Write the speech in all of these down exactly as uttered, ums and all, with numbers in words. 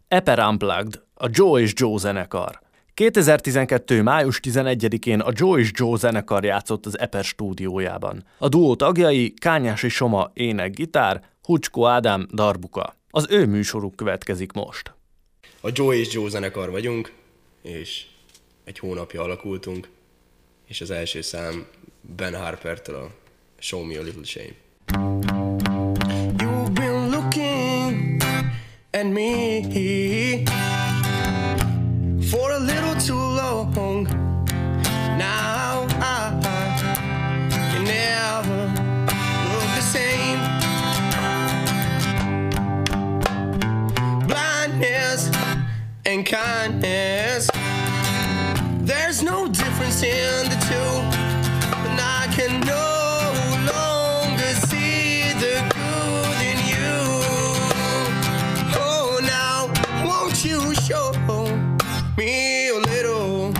Eper Unplugged, a Joe és Joe zenekar. kétezer-tizenkettő. május tizenegyedikén a Joe és Joe zenekar játszott az Eper stúdiójában. A duó tagjai Kányási Soma ének-gitár, Hucskó Ádám darbuka. Az ő műsoruk következik most. A Joe és Joe zenekar vagyunk, és egy hónapja alakultunk, és az első szám Ben Harpertől a Show Me a Little Shame. You've been looking at me for a little too long. Now I can never look the same. Blindness and kindness, there's no difference in the two, and I can no longer see the good in you. Oh, now won't you show me a little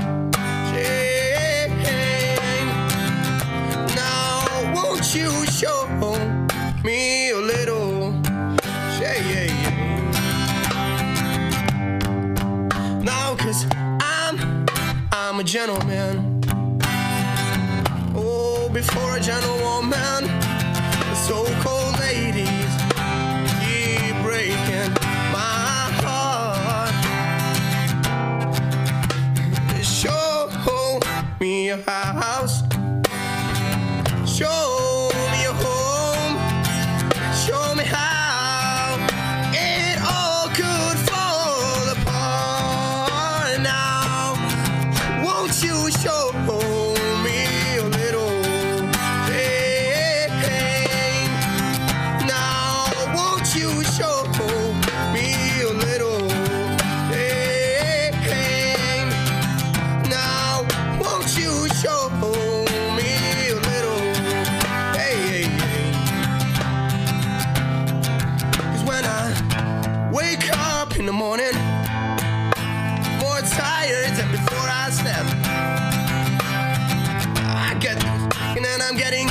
shame? Now won't you show me a little shame? Now 'cause I'm I'm a gentleman. Oh, before a gentlewoman, the so-called ladies keep breaking my heart. Show me a house, show me a home, show me how it all could fall apart. Now won't you show me a little pain? Now won't you show me a little pain? Now won't you show me a little pain? 'Cause when I wake up in the morning, more tired than before I slept, I get thinking and I'm getting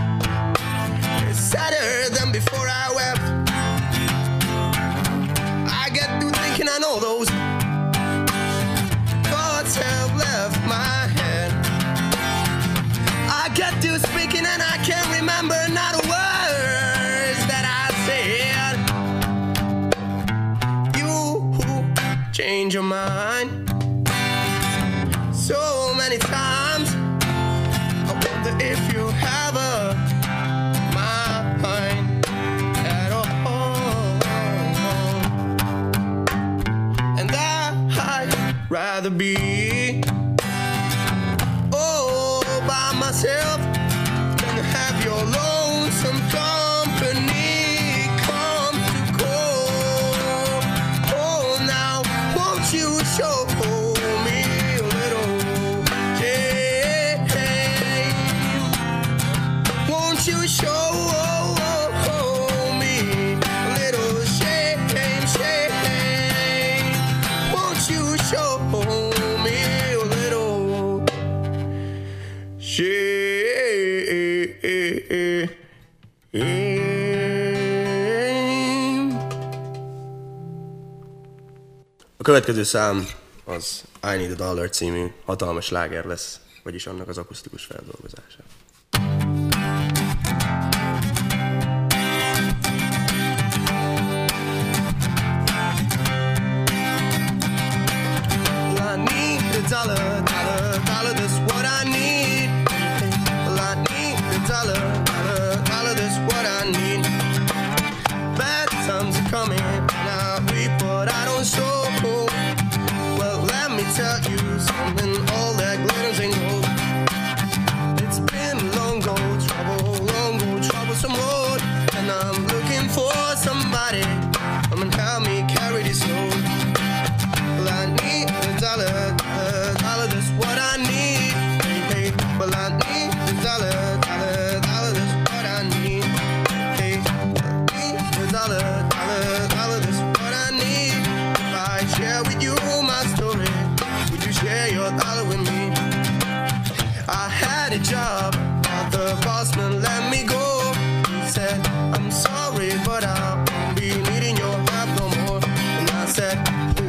sadder than before I wept. I get through thinking and all those thoughts have left my head. I get to speaking and I can't remember not a words that I said. You change your mind so many times. I wonder if you have a mind at all. And I'd rather be all by myself than to have your lonesome company come to call. Oh, now won't you show me a little shame? Won't you show me a little shame, shame? Won't you show me a little shame? A következő szám az I Need a Dollar című hatalmas sláger lesz, vagyis annak az akusztikus feldolgozása. Well, I need a dollar, dollar, dollar, that's what I need. Well, I need a dollar, dollar, dollar, that's what I need. Bad times are coming, and I reap what I don't sow. Well, let me tell you something, all that glitters ain't gold. It's been a long go, trouble, long go, troublesome road, and I'm looking for somebody come and help me carry this load. Well, I need a dollar, dollar, dollar, that's what I need. Hey, hey. Well, I need a dollar, dollar, dollar, that's what I need. Hey, I need a dollar, dollar, dollar, that's what I need. If I share with you my story, would you share your dollar with me? I had a job, but the boss man let me go. He said, I'm sorry, but I won't be needing your help no more. And I said,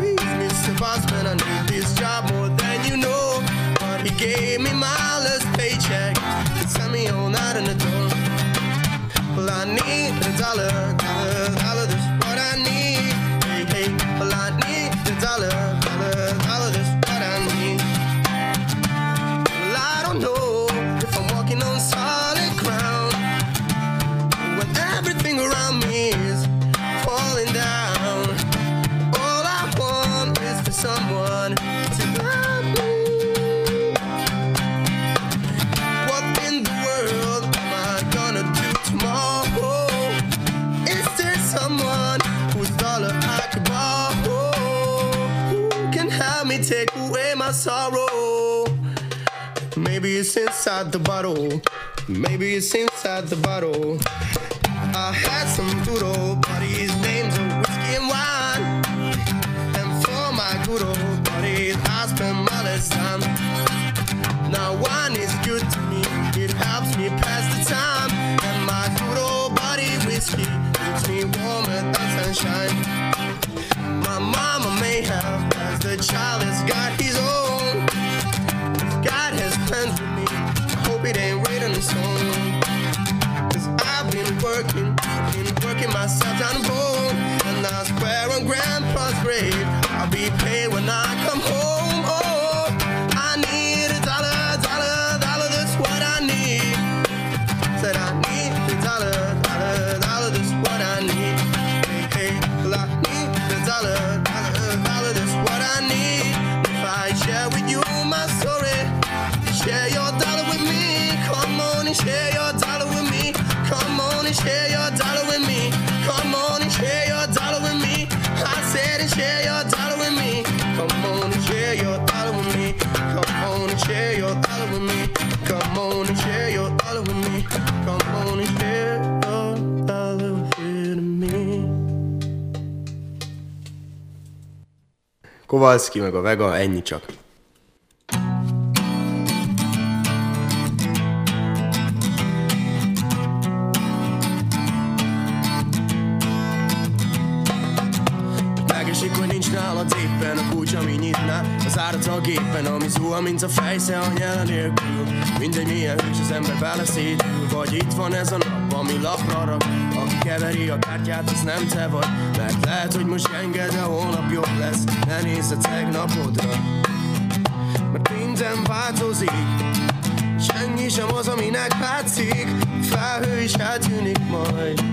boss, man, I need this job more than you know. But he gave me my last paycheck, sent me on out in the door. Well, I need a dollar, dollar, dollar, this is what I need. Hey, hey, well, I need a dollar, dollar, dollar, this is what I need. Well, I don't know if I'm walking on solid ground when everything around me is falling down. All I want is for someone to love me. What in the world am I gonna do tomorrow? Is there someone whose dollar I could borrow? Who can help me take away my sorrow? Maybe it's inside the bottle. Maybe it's inside the bottle. I had some good old buddies, names of whiskey and wine. And for my good old buddies, I spend my last time. Now wine is good to me, it helps me pass the time. And my good old buddy whiskey keeps me warmer than sunshine. My mama may have, as the child has got his own. If God has plans with me, I hope it ain't written in stone. Cause I've been working, been working myself down the bone. And I swear on grandpa's grave, I'll be paid when I come home. Oh, I need a dollar, dollar, dollar, that's what I need. Said I need a dollar, dollar, dollar, that's what I need. Hey, hey, well I need a dollar, dollar, dollar, that's what I need. If I share with you my story, share your dollar with me. Come on and share your dollar with me. Come on and share your dollar with me. Come on and share your dollar with me. I said and share your dollar with me. Come on and share your dollar with me. Come on and share your dollar with me. Come on and share your dollar with me. Come on and share your dollar with me. Kowalski meg a Vega, ennyi csak. Megesik, hogy nincs nálad éppen a kulcs, ami nyitná az árat a gépen, ami zuhan, mint a fejsze a nyele nélkül. Mindegy milyen hős, az ember beleszédül. Vagy itt van ez a nap, ami lapra rak. Aki keveri a kártyát, az nem te vagy. Mert lehet, hogy most gyenged, de holnap jobb lesz. Ne nézz a tegnapodra, mert minden változik. Senki sem az, aminek látszik. Felhő is eltűnik majd.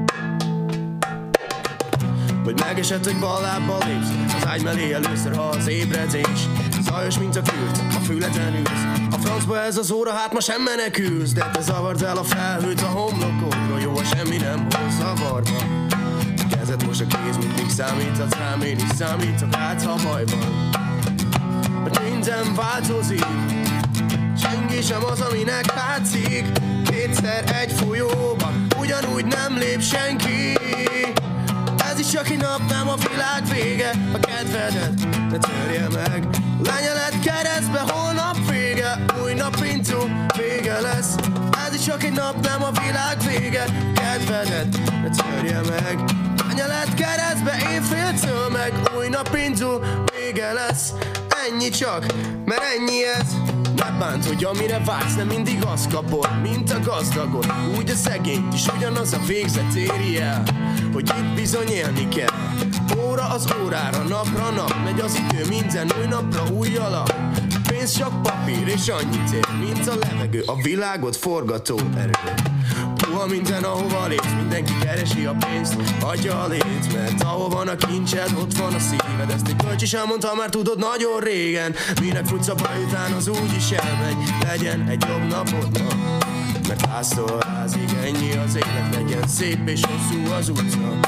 Vagy megesett, hogy bal lábbal lépsz az ágy mellé először, ha az ébredés zajos, mint a kürt, a füleden ülsz. A francba ez az óra, hát ma sem menekülsz. De te zavard el a felhőt a homlokodról. Jó, ha semmi nem hoz zavarba. Kezed most a kéz, mindig számíthatsz rám. Én is számítok, hát ha baj van. Mert minden változik. Senki sem az, aminek látszik. Kétszer egy folyóba ugyanúgy nem lép senki. Ez is csak egy nap, nem a világ vége. A kedvedet ne törje meg. Lenyelet keresztbe, holnap vége. Új nap indul, vége lesz. Ez is csak egy nap, nem a világ vége. Kedvedet ne törje meg. Lenyelet keresztbe, éjféltől meg. Új nap indul, vége lesz. Ennyi csak, mert ennyi ez. Ne bánt, hogy amire vágysz, nem mindig azt kapod, mint a gazdagot. Úgy a szegényt is ugyanaz a végzet éri el, hogy itt bizony élni kell. Óra az órára, napra nap, megy az idő, minden új napra új alap. Pénz csak papír és annyit ér, mint a levegő, a világot forgató erő. Puha minden, ahova lépsz, mindenki keresi a pénzt, adja a lét, mert ahol van a kincsed, ott van a szíved. Ezt egy bölcs is elmondta, már tudod nagyon régen. Minek futsz a baj után, az úgy is elmegy. Legyen egy jobb napod ma, mert háztól házig ennyi az élet. Legyen szép és hosszú az utca.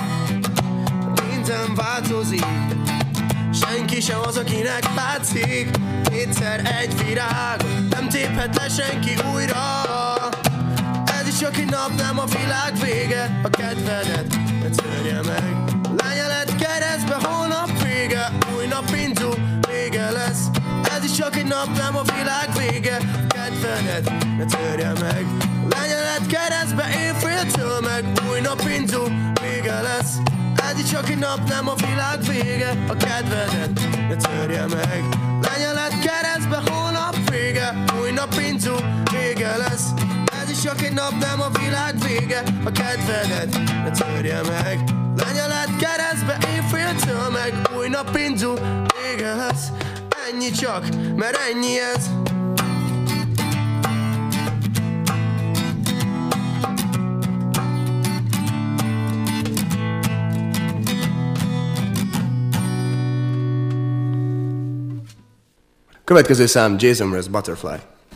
Minden változik, senki sem az, akinek látszik. Kétszer egy virág, nem téphet le senki újra. Ez is csak egy nap, nem a világ vége. A kedvedet ne törje meg. Lenyelet keresztbe, holnap vége. Új nap indul, vége lesz. Ez is csak egy nap, nem a világ vége. A kedvedet ne törje meg. Lenyelet keresztbe, éjféltől meg. Új nap indul, vége lesz. Ez így csak egy nap, nem a világ vége. A kedvedet ne törje meg. Lenyelet keresztbe, holnap vége. Új nap indul, vége lesz. Ez is csak egy nap, nem a világ vége. A kedvedet ne törje meg. Lenyelet keresztbe, éjféltől meg. Új nap indul, vége lesz. Ennyi csak, mert ennyi ez. Következő szám Jason Mraz Butterfly.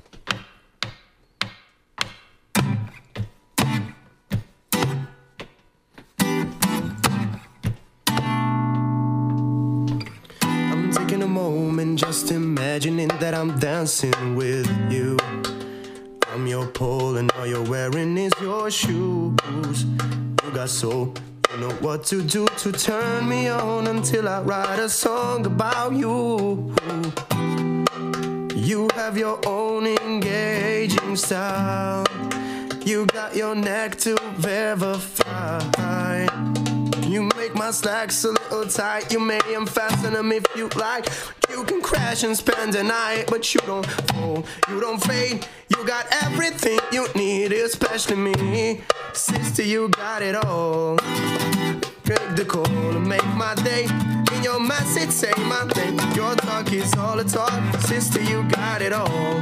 I'm taking a moment just imagining that I'm dancing with you. I'm your pole and all you're wearing is your shoes. You got soul, you know what to do to turn me on until I write a song about you. You have your own engaging style. You got your neck to verify. You make my slacks a little tight. You may unfasten them if you like. You can crash and spend the night, but you don't fall, you don't fade. You got everything you need, especially me. Sister, you got it all. Make the call and make my day. In your message, say my name. Your talk is all the talk. Sister, you got it all.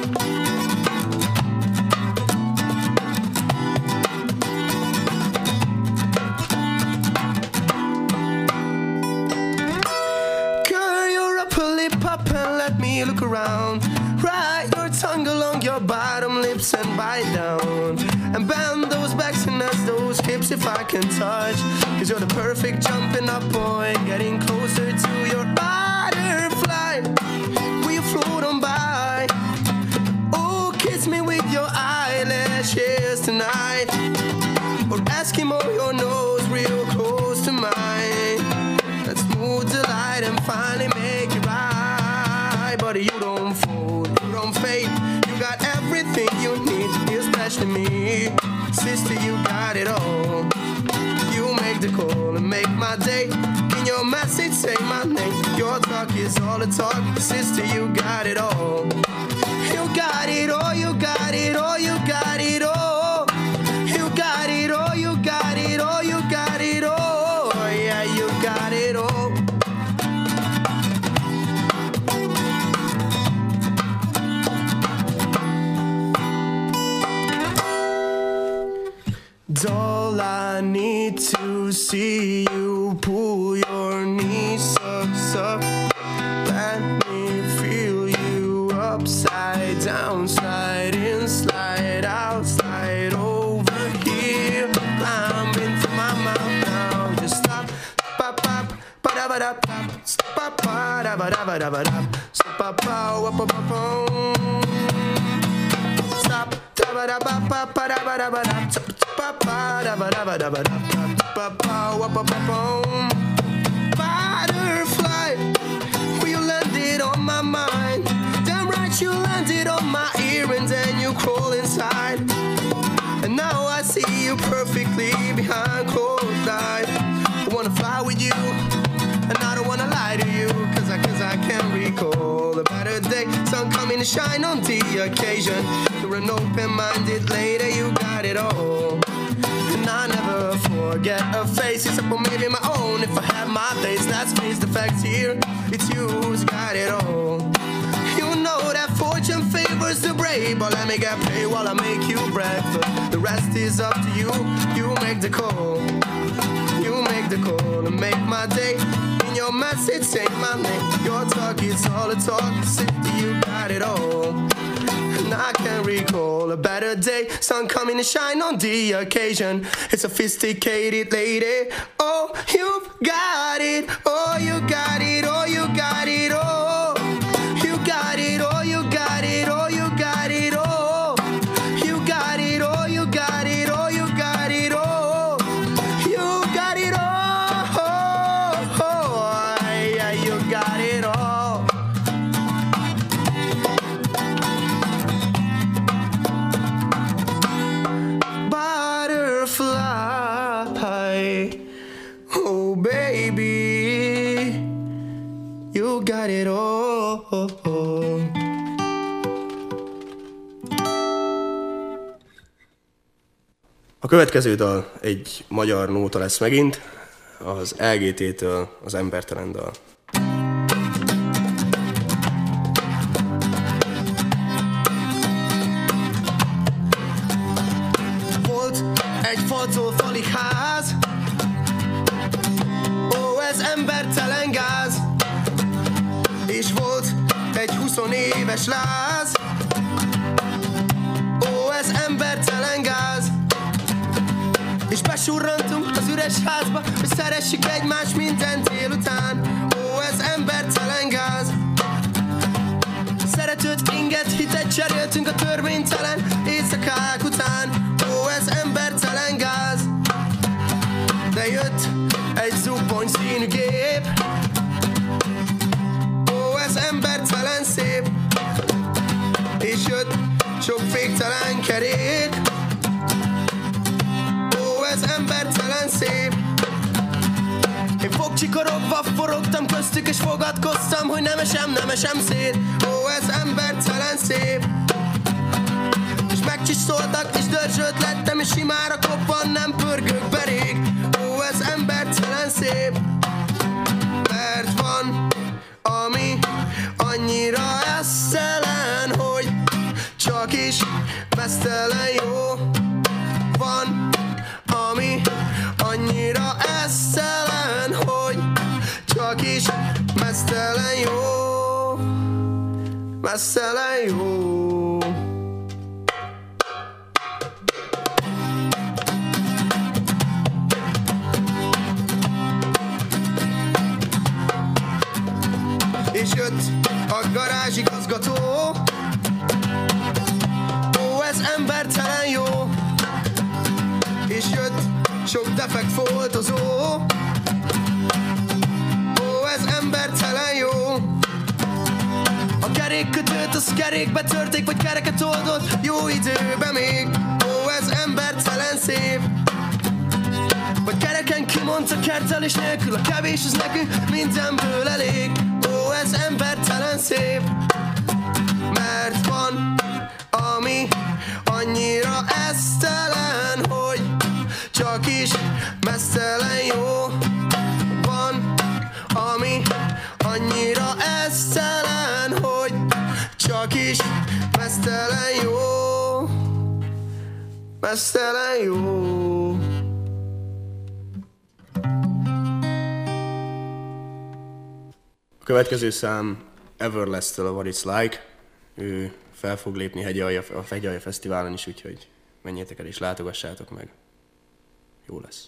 Girl, you're a lollipop and let me look around. Ride your tongue along your bottom lips and bite down. And bend those backs and as those hips if I can touch. Cause you're the perfect jumping up boy. Getting closer to your butterfly. We float on by. Oh, kiss me with your eyelashes tonight. Or Eskimo your nose real close to mine. Let's move the light and finally make it right. But you don't fold, you don't fade. You got everything you need, especially me. Sister, you got it all. You make the call and make my day. In your message, say my name. Your talk is all the talk. Sister, you got it all. You got it all, you got it all, you got it all. You got it all, you got it all, you got it all. Yeah, you got it all. All I need to see you pull your knees up, up. Let me feel you upside down, slide in, slide out, slide over here. Climb into my mouth now. Just stop, pop, pop, ba da ba da pop, stop, ba da ba da ba da ba da, stop, pop, pop, pop, pop. Stop, da ba da ba ba ba da ba da ba da. Butterfly, well, you landed on my mind. Damn right, you landed on my ear and then you crawl inside. And now I see you perfectly behind closed eyes. I wanna fly with you, and I don't wanna lie to you, cause I, cause I can't recall a better day. Sun coming to shine on the occasion. You're an open-minded lady, you got it all. And I never forget a face, except for maybe my own. If I have my days, let's face the facts here. It's you who's got it all. You know that fortune favors the brave, but let me get paid while I make you breakfast. The rest is up to you. You make the call. You make the call and make my day. In your message, say my name. Your talk is all the talk. City, you got it all. And I can't recall a better day. Sun coming to shine on the occasion. A sophisticated lady. Oh, you've got it. Oh, you got it. Oh, you got it. Oh, you got it. Oh, you got it. Oh, you got it. Oh, you got it. Oh, you got it. Oh, you got it. Oh, you got it. Oh, oh, yeah, you got it all. Butterfly, oh. you got it all. A következő dal egy magyar nóta lesz megint, az el gé té-től az Embertelen dal. Volt egy faltól falig ház, ó, ez embertelen gáz. És volt egy huszonéves láz, ó, ez embertelen gáz. És besurrantunk az üres házba, hogy szeressük egymást minden délután. Ó, ez embertelen gáz. Szeretőt, inget, hitet cseréltünk a törvénytelen éjszakák után. Ó, ez embertelen gáz. De jött egy zubbony színű gép, ó, ez embertelen szép. És jött sok féktelen kerék, ez embertelen szép. Én fogcsikorogva forogtam köztük, és fogadkoztam, hogy nem esem, nem esem szét. Ó, ez embertelen szép. És megcsiszoltak, és dörzsölt lettem, és simára koppan, nem pörgök berég. Ó, ez embertelen szép. Mert van, ami annyira esztelen, hogy csak is mesztelen jó. Van, ami annyira esztelen, hogy csak is mesztelen jó, mesztelen jó. És jött a garázsigazgató, ó, ez embertelen jó. És jött sok defekt foltozó, ó, ez embertelen jó. A kerékkötőt az kerékbe törték, vagy kereket oldott jó időben még. Ó, ez embertelen szép. Vagy kereken kimondta kertelés nélkül, a kevés az nekünk mindenből elég. Ó, ez embertelen szép. Mert van, ami annyira esztelen, hogy csak is mesztelen jó. Van, ami annyira esztelen, hogy csak is mesztelen jó, mesztelen jó. A következő szám Everlast-től a What It's Like. Ő fel fog lépni Hegyalja, a Hegyalja Fesztiválon is, úgyhogy menjétek el és látogassátok meg. Jó lesz.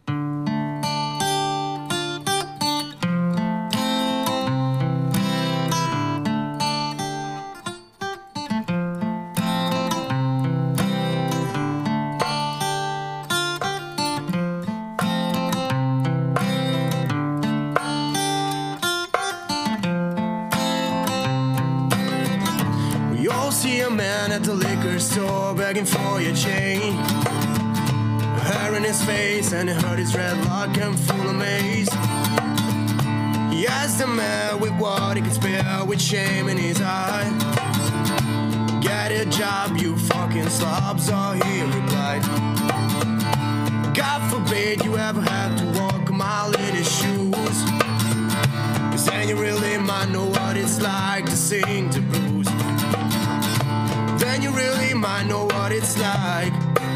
See a man at the liquor store begging for your chain, hair in his face and he hurt his red lock and full of maze. He asked the man with what he could spare, with shame in his eye, get a job, you fucking slob. So he replied, God forbid you ever have to walk a mile in his shoes, 'cause then you really might know what it's like to sing to blues. Then you really might know what it's like.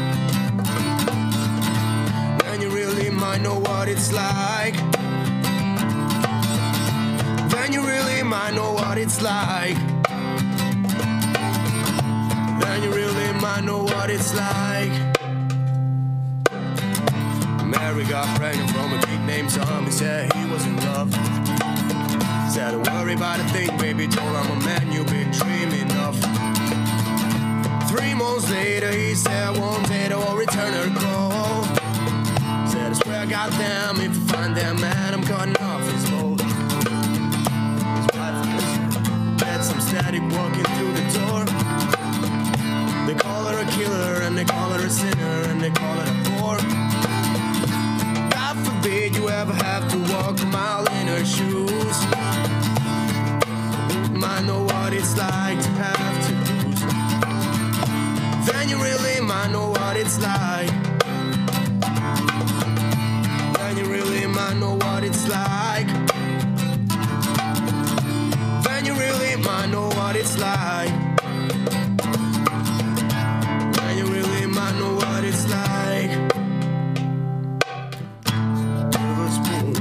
Then you really might know what it's like. Then you really might know what it's like. Then you really might know what it's like. Mary got pregnant from a kid named Tom. He said he was in love. Said don't worry about a thing, baby. Told him a man you've been dreaming of. Three months later, he said one day they'll return her call. Said I swear, goddamn, if I find that man, I'm cutting off his boat. His wife had some static walking through the door. They call her a killer, and they call her a sinner, and they call her a whore. God forbid you ever have to walk a mile in her shoes, it's like. Then you really might know what it's like. Then you really might know what it's like. Then you really might know what it's like. Silver spoon.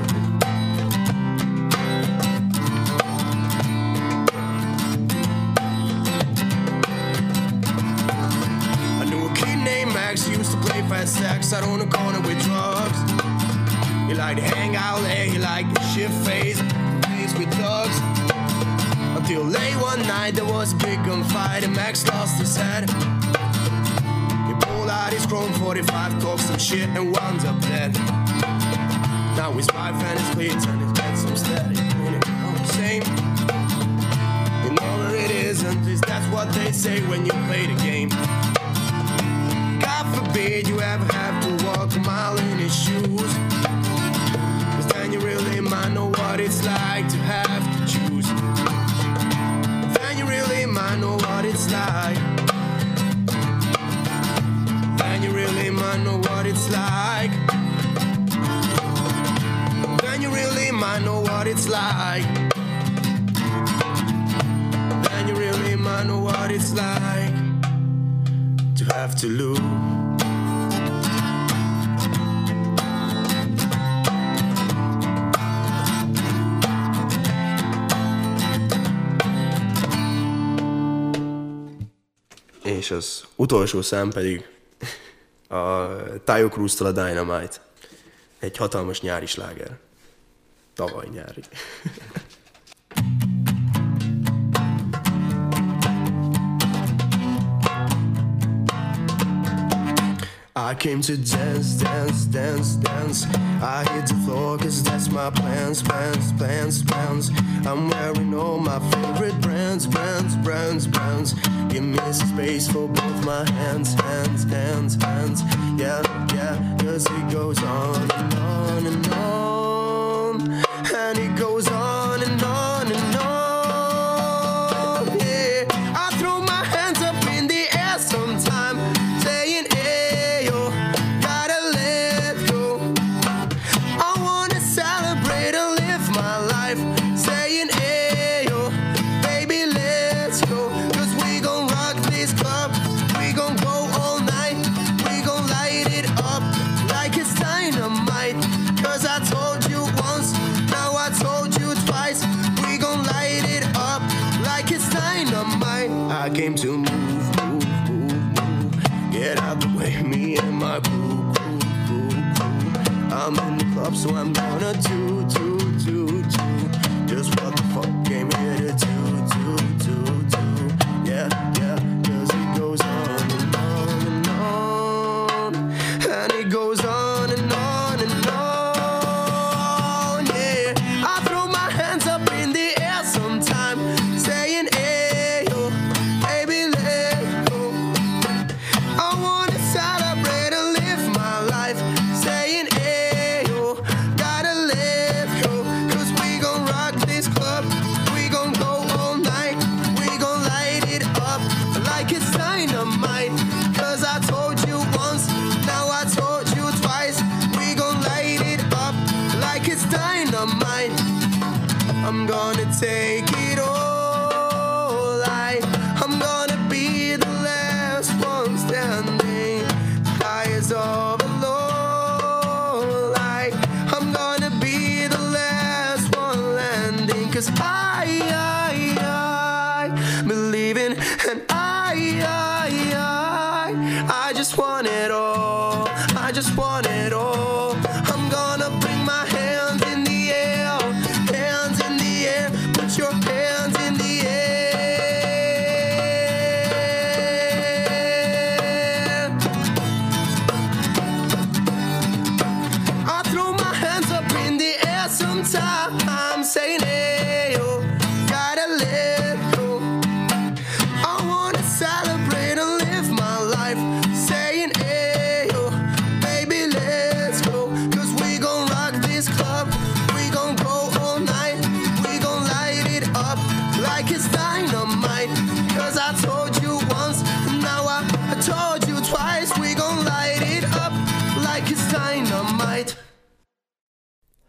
I knew a kid named Max, he used to play fast sex out on the corner with drugs. He liked to hang out there, he liked to shift phase, phase with thugs. Until late one night there was a big gunfight and Max lost his head. He pulled out his chrome forty-five, talked some shit and wound up dead. Now his wife and his kids and his bed some steady. Ain't it all the same? You know that it isn't, is that's what they say when you play the game. God forbid you ever have to walk a mile in his shoes. Cause then you really might know what it's like to have to choose. Then you really might know what it's like. Then you really might know what it's like. Then you really might know what it's like. Then you really might know what it's like to have to lose. És az utolsó szám pedig a Taio Cruz-tól a Dynamite. Egy hatalmas nyári sláger. Tavaly nyári. I came to dance, dance, dance, dance. I hit the floor cause that's my plans, plans, plans, plans. I'm wearing all my favorite brands, brands, brands, brands. Give me some space for both my hands, hands, hands, hands. Yeah, yeah, cause it goes on and on and on. And it goes on and on and on. Yeah, I throw my hands up in the air sometime, saying, hey, yo, gotta let go. I wanna celebrate and live my life, saying, hey, yo, baby, let's go. Cause we gon' rock this club, we gon' go all night, we gon' light it up like it's dynamite. Cause I told you once, now I told you twice, we gon' light it up like it's dynamite. I came to move, move, move, move. Get out the way, me and my crew, crew, crew, crew. I'm in the club, so I'm gonna do, do, do, do just what the fuck came here to do, do, do, do. Yeah, yeah, cause it goes on and on and on. And it goes on and on and on. Yeah, I throw my hands up in the air sometime, saying, hey, yo, baby, let go. I wanna celebrate and live my life, saying, hey, yo, gotta let go. Cause we gon' rock this club, we gon' go all night, we gon' light it up like it's dynamite. Cause I told you once, now I told you twice, we gon' light it up like it's dynamite. I'm gonna take it all, like I'm gonna be the last one standing, highest of all, like I'm gonna be the last one landing. Cause I, I, I believe in, and I, I, I, I just want it all, I just want it all. I'm gonna bring my hands in the air, hands in the air, put your hands in the air. I throw my hands up in the air sometime, saying, hey, yo,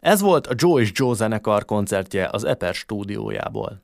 Ez volt a Joe és Joe zenekar koncertje az Eper stúdiójából.